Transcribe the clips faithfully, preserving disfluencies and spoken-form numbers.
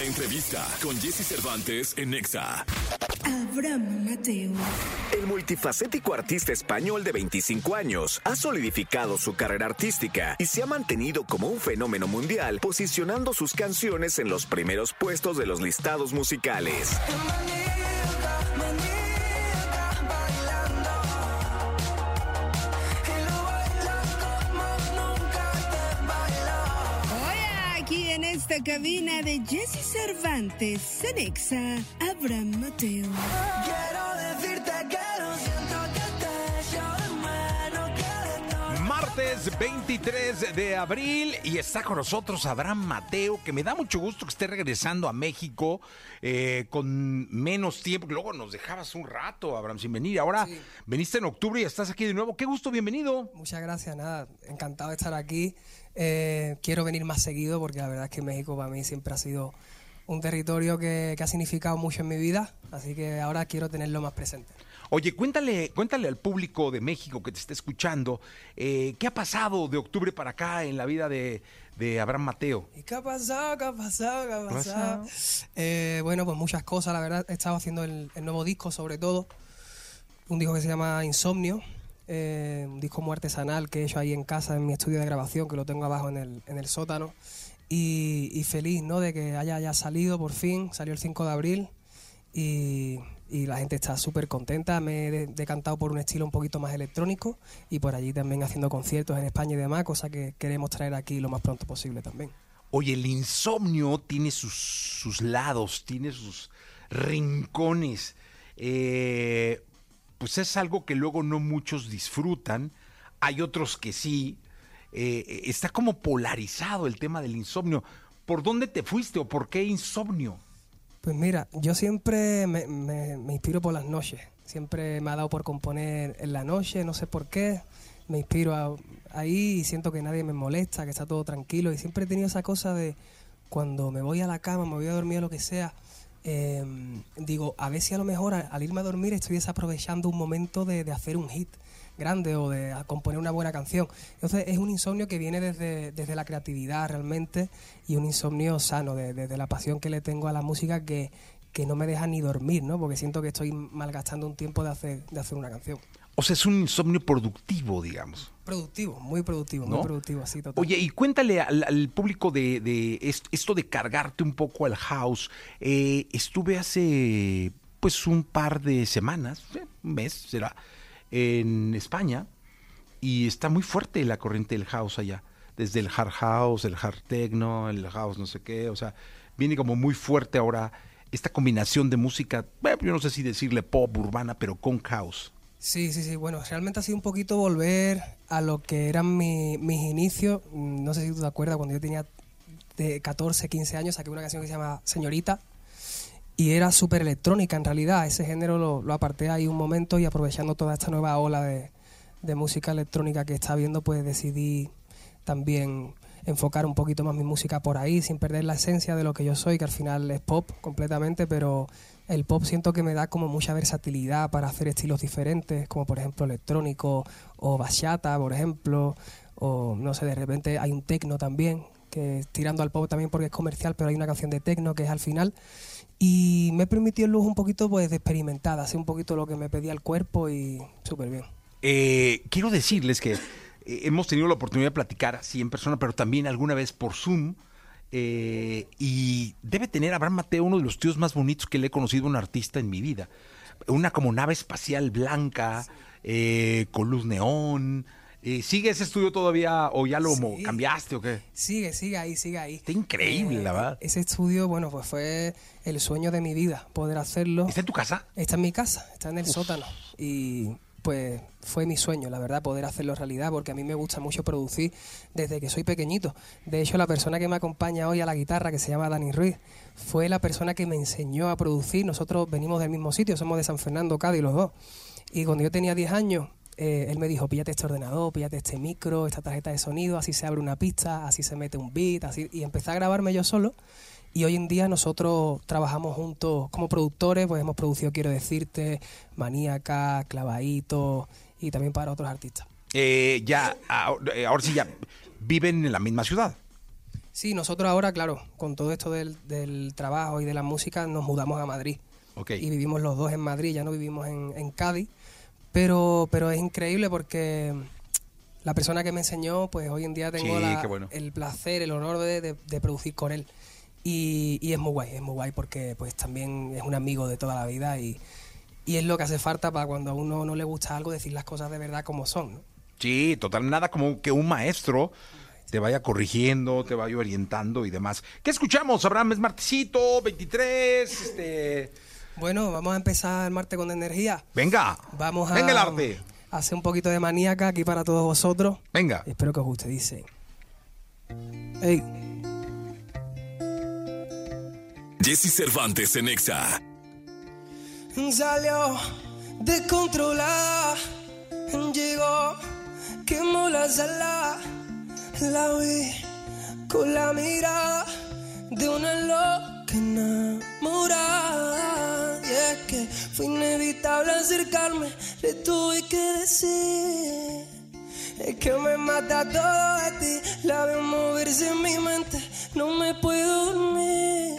La entrevista con Jesse Cervantes en Nexa. Abraham Mateo. El multifacético artista español de veinticinco años ha solidificado su carrera artística y se ha mantenido como un fenómeno mundial, posicionando sus canciones en los primeros puestos de los listados musicales. En esta cabina de Jesse Cervantes, en Nexa, Abraham Mateo. Quiero decirte que lo siento, que te echo de menos, que de Martes veintitrés de abril y está con nosotros Abraham Mateo, que me da mucho gusto que esté regresando a México eh, con menos tiempo. Luego nos dejabas un rato, Abraham, sin venir. Ahora sí. Veniste en octubre y estás aquí de nuevo. Qué gusto, bienvenido. Muchas gracias, nada, encantado de estar aquí. Eh, quiero venir más seguido porque la verdad es que México para mí siempre ha sido un territorio que, que ha significado mucho en mi vida, así que ahora quiero tenerlo más presente. Oye, cuéntale, cuéntale al público de México que te esté escuchando, eh, ¿qué ha pasado de octubre para acá en la vida de, de Abraham Mateo? ¿Y qué ha pasado? ¿Qué ha pasado? ¿Qué ha pasado? Eh, bueno, pues muchas cosas, la verdad. He estado haciendo el, el nuevo disco, sobre todo, un disco que se llama Insomnio. Eh, un disco muy artesanal que he hecho ahí en casa, en mi estudio de grabación, que lo tengo abajo en el, en el sótano, y, y feliz, ¿no?, de que haya, haya salido por fin. Salió el cinco de abril y, y la gente está súper contenta. Me he decantado por un estilo un poquito más electrónico y por allí también haciendo conciertos en España y demás, cosa que queremos traer aquí lo más pronto posible también. Oye, el insomnio tiene sus, sus lados, tiene sus rincones, eh... pues es algo que luego no muchos disfrutan, hay otros que sí. Eh, está como polarizado el tema del insomnio. ¿Por dónde te fuiste o por qué insomnio? Pues mira, yo siempre me, me, me inspiro por las noches. Siempre me ha dado por componer en la noche, no sé por qué. Me inspiro a, ahí y siento que nadie me molesta, que está todo tranquilo. Y siempre he tenido esa cosa de cuando me voy a la cama, me voy a dormir o lo que sea, Eh, digo, a ver si a lo mejor al, al irme a dormir estoy desaprovechando un momento de, de hacer un hit grande o de componer una buena canción. Entonces es un insomnio que viene desde, desde la creatividad realmente, y un insomnio sano, desde de, de la pasión que le tengo a la música, que, que no me deja ni dormir, ¿no? Porque siento que estoy malgastando un tiempo de hacer, de hacer una canción. O sea, es un insomnio productivo, digamos. Productivo, muy productivo, ¿no? Muy productivo, así, total. Oye, y cuéntale al, al público de, de esto, esto de cargarte un poco al house. Eh, estuve hace, pues, un par de semanas, eh, un mes será, en España, y está muy fuerte la corriente del house allá. Desde el hard house, el hard techno, el house no sé qué, o sea, viene como muy fuerte ahora esta combinación de música, bueno, yo no sé si decirle pop, urbana, pero con house. Sí, sí, sí. Bueno, realmente ha sido un poquito volver a lo que eran mi, mis inicios. No sé si tú te acuerdas, cuando yo tenía de catorce, quince años, saqué una canción que se llama Señorita y era súper electrónica en realidad. Ese género lo, lo aparté ahí un momento y aprovechando toda esta nueva ola de, de música electrónica que está habiendo, pues decidí también enfocar un poquito más mi música por ahí, sin perder la esencia de lo que yo soy, que al final es pop completamente, pero el pop siento que me da como mucha versatilidad para hacer estilos diferentes, como por ejemplo electrónico o bachata, por ejemplo, o no sé, de repente hay un techno también, que es tirando al pop también porque es comercial, pero hay una canción de techno que es al final, y me permitió el lujo un poquito pues de experimentar, hacer un poquito lo que me pedía el cuerpo y súper bien. Eh, quiero decirles que eh, hemos tenido la oportunidad de platicar así en persona, pero también alguna vez por Zoom. Eh, y debe tener Abraham Mateo uno de los tíos más bonitos que le he conocido a un artista en mi vida. Una como nave espacial blanca, sí. eh, con luz neón. Eh, ¿Sigue ese estudio todavía o ya lo sí. cambiaste o qué? Sigue, sigue ahí, sigue ahí. Está increíble, eh, la verdad. Ese estudio, bueno, pues fue el sueño de mi vida, poder hacerlo. ¿Está en tu casa? Está en mi casa, está en el Uf. sótano. Y pues fue mi sueño, la verdad, poder hacerlo realidad, porque a mí me gusta mucho producir desde que soy pequeñito. De hecho, la persona que me acompaña hoy a la guitarra, que se llama Dani Ruiz, fue la persona que me enseñó a producir. Nosotros venimos del mismo sitio, somos de San Fernando, Cádiz, los dos. Y cuando yo tenía diez años, eh, él me dijo, píllate este ordenador, píllate este micro, esta tarjeta de sonido, así se abre una pista, así se mete un beat, así. Y empecé a grabarme yo solo. Y hoy en día nosotros trabajamos juntos como productores, pues hemos producido Quiero Decirte, Maníaca, Clavadito y también para otros artistas. Eh, ya, ahora sí ya, ¿viven en la misma ciudad? Sí, nosotros ahora, claro, con todo esto del, del trabajo y de la música, nos mudamos a Madrid. Okay. Y vivimos los dos en Madrid, ya no vivimos en, en Cádiz. Pero, pero es increíble porque la persona que me enseñó, pues hoy en día tengo Sí, la- qué bueno. el placer, el honor de, de- de producir con él. Y, y es muy guay, es muy guay porque pues también es un amigo de toda la vida y, y es lo que hace falta para cuando a uno no le gusta algo, decir las cosas de verdad como son, ¿no? Sí, total, nada como que un maestro te vaya corrigiendo, te vaya orientando y demás. ¿Qué escuchamos, Abraham? Es martesito, veintitrés, este... Bueno, vamos a empezar el martes con energía. Venga, Vamos a venga el arte. a hacer un poquito de maníaca aquí para todos vosotros. Venga. Espero que os guste, dice. Ey. Jesse Cervantes en Exa. Salió descontrolada, llegó, quemó la sala, la vi con la mirada de una loca enamorada. Y es que fue inevitable acercarme, le tuve que decir. Es que me mata todo de ti, la veo moverse en mi mente, no me puedo dormir.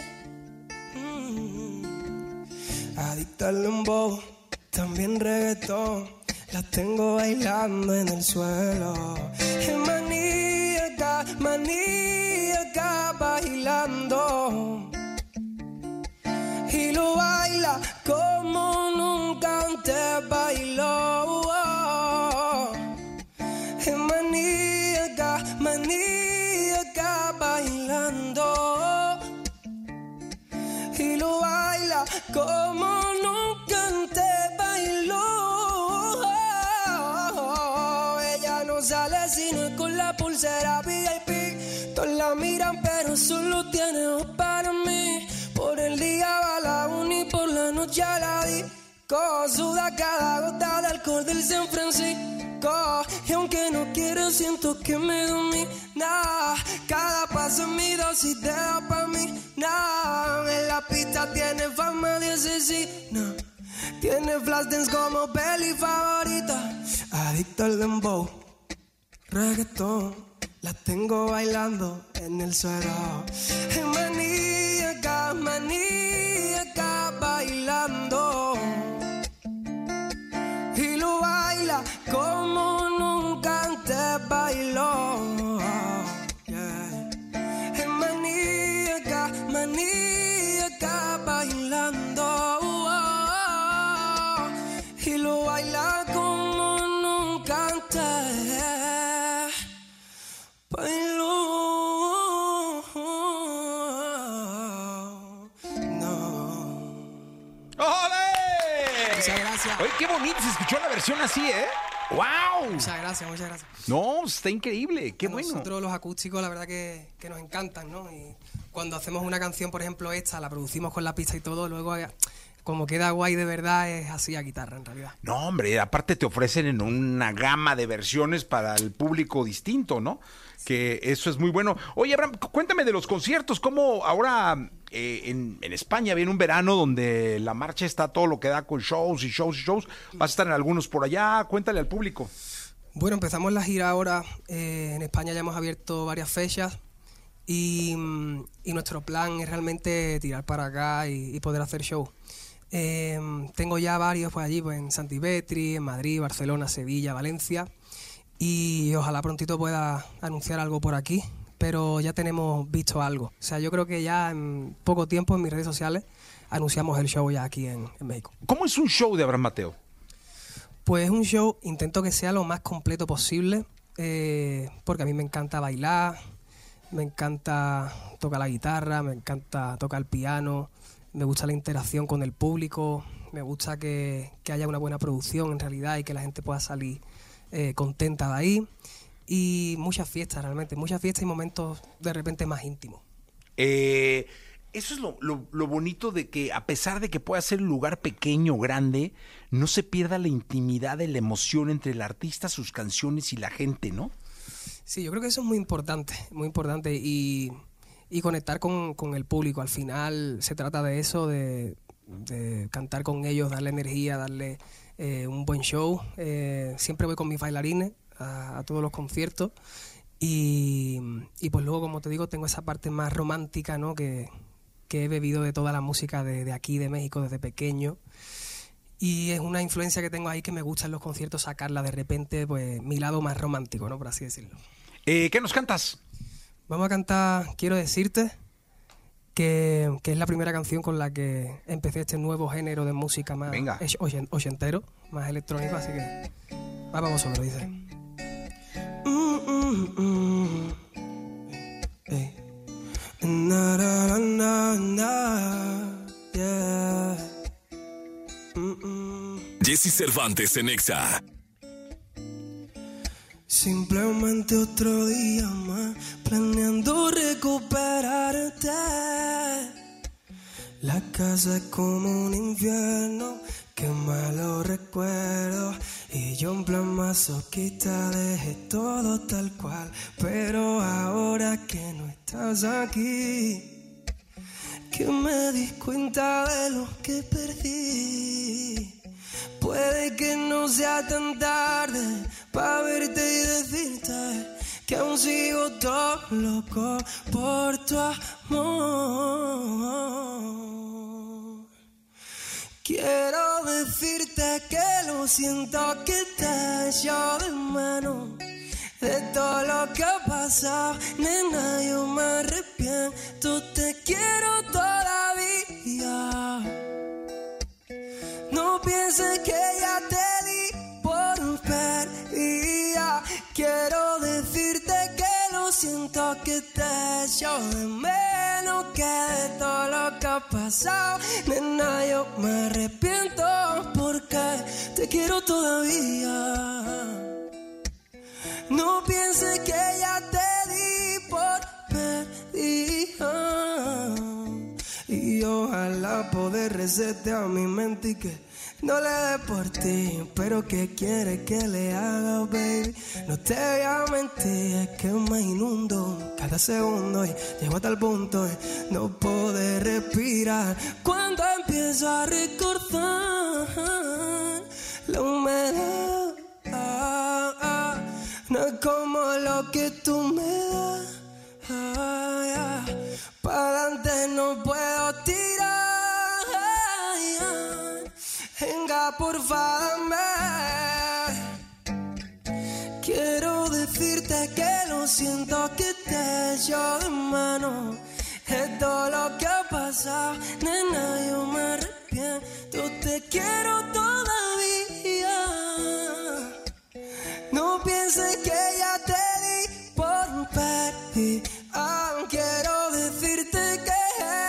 Adicta al dembow, también reggaetón, la tengo bailando en el suelo. Es maníaca, maníaca bailando. Y lo baila como nunca antes bailó. Es maníaca, maníaca bailando. Y lo baila como nunca antes bailó. Ella no sale sino con la pulsera V I P. Todos la miran pero solo tiene ojos para mí. Por el día va a la uni, por la noche a la disco. Suda cada gota de alcohol del San Francisco. Y aunque no quiero siento que me domina. Cada paso es mi dosis de dopamina. En la pista tiene fama de asesina. Tiene flash dance como peli favorita. Adicto al dembow, reggaetón, la tengo bailando en el suelo. Es maníaca, maníaca bailando. Y lo baila como nunca antes bailó. Yeah. Es maníaca, maníaca bailando. Y lo baila como nunca antes bailó. No. ¡Ole! Muchas gracias. Oye, qué bonito se escuchó la versión así, ¿eh? ¡Wow! Muchas gracias, muchas gracias. No, está increíble, qué A bueno. Nosotros los acústicos la verdad que, que nos encantan, ¿no? Y cuando hacemos una canción, por ejemplo esta, la producimos con la pista y todo, luego eh, como queda guay de verdad es así a guitarra en realidad. No, hombre, aparte te ofrecen en una gama de versiones para el público distinto, ¿no? Que eso es muy bueno. Oye, Abraham, cu- cuéntame de los conciertos, cómo ahora eh, en, en España viene un verano donde la marcha está todo lo que da con shows y shows y shows. Vas a estar en algunos por allá, cuéntale al público. Bueno, empezamos la gira ahora, eh, en España ya hemos abierto varias fechas y, mm, y nuestro plan es realmente tirar para acá y, y poder hacer show. Eh, tengo ya varios pues allí, pues en Santibetri, en Madrid, Barcelona, Sevilla, Valencia y ojalá prontito pueda anunciar algo por aquí, pero ya tenemos visto algo. O sea, yo creo que ya en poco tiempo en mis redes sociales anunciamos el show ya aquí en, en México. ¿Cómo es un show de Abraham Mateo? Pues un show, intento que sea lo más completo posible, eh, porque a mí me encanta bailar, me encanta tocar la guitarra, me encanta tocar el piano, me gusta la interacción con el público, me gusta que, que haya una buena producción en realidad y que la gente pueda salir eh, contenta de ahí. Y muchas fiestas realmente, muchas fiestas y momentos de repente más íntimos. Eh, eso es lo, lo, lo bonito de que a pesar de que pueda ser un lugar pequeño o grande, no se pierda la intimidad de la emoción entre el artista, sus canciones y la gente, ¿no? Sí, yo creo que eso es muy importante, muy importante y, y conectar con, con el público. Al final se trata de eso, de, de cantar con ellos, darle energía, darle eh, un buen show. Eh, siempre voy con mis bailarines a, a todos los conciertos Y, y pues luego, como te digo, tengo esa parte más romántica, ¿no? Que, que he bebido de toda la música de, de aquí, de México, desde pequeño. Y es una influencia que tengo ahí que me gusta en los conciertos sacarla de repente, pues mi lado más romántico, ¿no? Por así decirlo. Eh, ¿Qué nos cantas? Vamos a cantar Quiero decirte, que, que es la primera canción con la que empecé este nuevo género de música más Venga. ochen- ochentero, más electrónico, así que va, vamos a ver, dice. Mm, mm, mm. Ey. Na, na, na, na, yeah. Mm, mm. Jesse Cervantes en Exa. Simplemente otro día más, planeando recuperarte. La casa es como un infierno, qué malos recuerdos. Y yo en plan masoquista dejé todo tal cual. Pero ahora que no estás aquí, que me di cuenta de lo que perdí. Puede que no sea tan tarde para verte y decirte que aún sigo todo loco por tu amor. Quiero decirte que lo siento, que te echo de menos. De todo lo que ha pasado, nena, yo me arrepiento. Te quiero todavía. No pienses que ya te di por perdida. Quiero decirte que lo siento, que te echo de menos. Que de todo lo que ha pasado, nena, yo me arrepiento. Porque te quiero todavía. No pienses que ya te di por perdida. Y ojalá poder resetear mi mente y que no le dé por ti, pero que quiere que le haga, baby. No te voy a mentir, es que me inundo cada segundo y llego a tal punto de no poder respirar. Cuando empiezo a recordar la humedad, ah, ah, no es como lo que tú me das, ah, yeah. Para adelante no puedo tirar. Venga, por favor, quiero decirte que lo siento, que te echo de mano. Es todo lo que ha pasado, nena, yo me arrepiento. Te quiero todavía. No pienses que ya te di por perdida. Quiero decirte que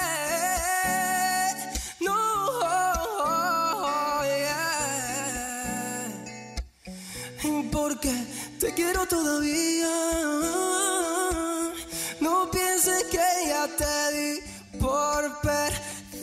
porque te quiero todavía. No pienses que ya te di por perdida.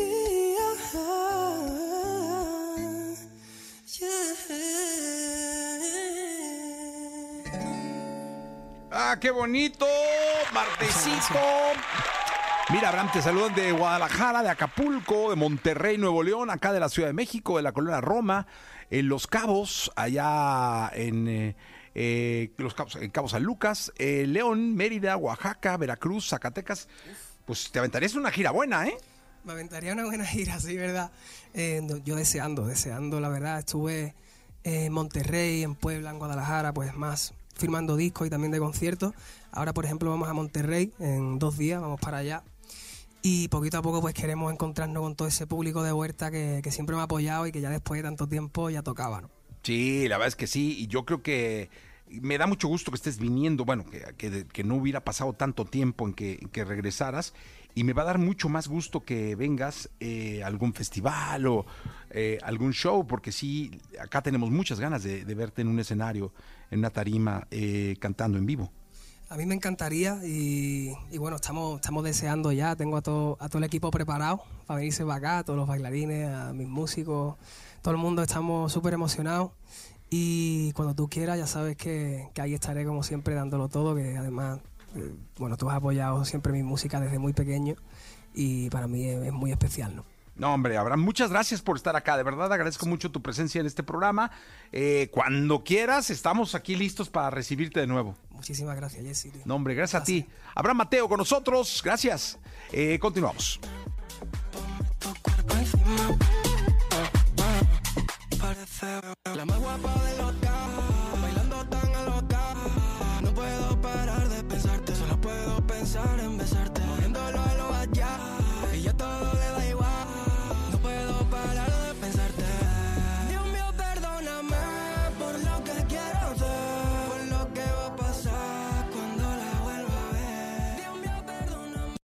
Yeah. ¡Ah, qué bonito! ¡Martesito! Mira, Abraham, te saludan de Guadalajara, de Acapulco, de Monterrey, Nuevo León, acá de la Ciudad de México, de la colonia Roma, en Los Cabos, allá en eh, eh, Los Cabos, en Cabo San Lucas, eh, León, Mérida, Oaxaca, Veracruz, Zacatecas. Pues te aventarías una gira buena, ¿eh? Me aventaría una buena gira, sí, ¿verdad? Eh, yo deseando, deseando, la verdad. Estuve en Monterrey, en Puebla, en Guadalajara, pues más firmando discos y también de conciertos. Ahora, por ejemplo, vamos a Monterrey en dos días, vamos para allá. Y poquito a poco pues queremos encontrarnos con todo ese público de Huerta que, que siempre me ha apoyado y que ya después de tanto tiempo ya tocaba, ¿no? Sí, la verdad es que sí, y yo creo que me da mucho gusto que estés viniendo, bueno, que, que, que no hubiera pasado tanto tiempo en que, en que regresaras, y me va a dar mucho más gusto que vengas eh, a algún festival o eh, algún show, porque sí, acá tenemos muchas ganas de, de verte en un escenario, en una tarima, eh, cantando en vivo. A mí me encantaría y, y bueno, estamos, estamos deseando ya, tengo a todo, a todo el equipo preparado para venirse para acá, a todos los bailarines, a mis músicos, todo el mundo estamos súper emocionados y cuando tú quieras ya sabes que, que ahí estaré como siempre dándolo todo, que además, eh, bueno, tú has apoyado siempre mi música desde muy pequeño y para mí es, es muy especial, ¿no? No, hombre, Abraham, muchas gracias por estar acá. De verdad, agradezco mucho tu presencia en este programa. Eh, cuando quieras, estamos aquí listos para recibirte de nuevo. Muchísimas gracias, Jessy. No, hombre, gracias a ti. Abraham Mateo con nosotros. Gracias. Eh, continuamos.